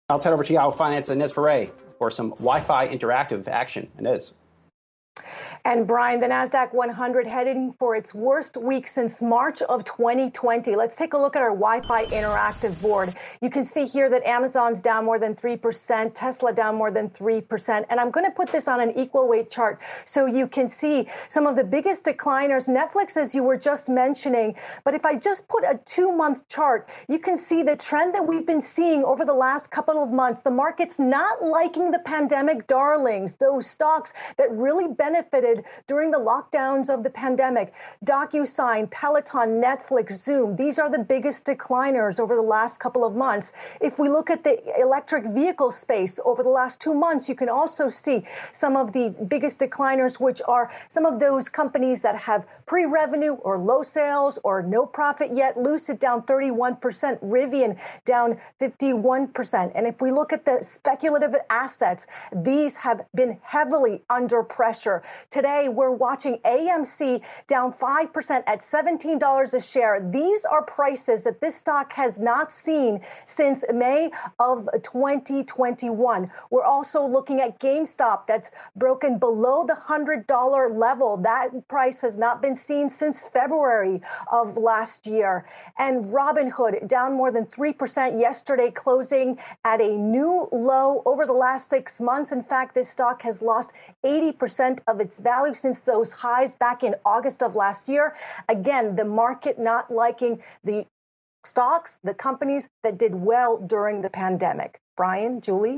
I'll head over to Yahoo Finance and Inez Ferre for some Wi-Fi interactive action. Inez. And Brian, the NASDAQ 100 heading for its worst week since March of 2020. Let's take a look at our Wi-Fi interactive board. You can see here that Amazon's down more than 3%, Tesla down more than 3%. And I'm going to put this on an equal weight chart so you can see some of the biggest decliners. Netflix, as you were just mentioning. But if I just put a 2-month chart, you can see the trend that we've been seeing over the last couple of months. The market's not liking the pandemic darlings, those stocks that really benefited during the lockdowns of the pandemic. DocuSign, Peloton, Netflix, Zoom, these are the biggest decliners over the last couple of months. If we look at the electric vehicle space over the last 2 months, you can also see some of the biggest decliners, which are some of those companies that have pre-revenue or low sales or no profit yet. Lucid down 31%, Rivian down 51%. And if we look at the speculative assets, these have been heavily under pressure. Today, we're watching AMC down 5% at $17 a share. These are prices that this stock has not seen since May of 2021. We're also looking at GameStop that's broken below the $100 level. That price has not been seen since February of last year. And Robinhood down more than 3% yesterday, closing at a new low over the last 6 months. In fact, this stock has lost 80% of its value since those highs back in August of last year. Again, the market not liking the stocks, the companies that did well during the pandemic. Brian, Julie?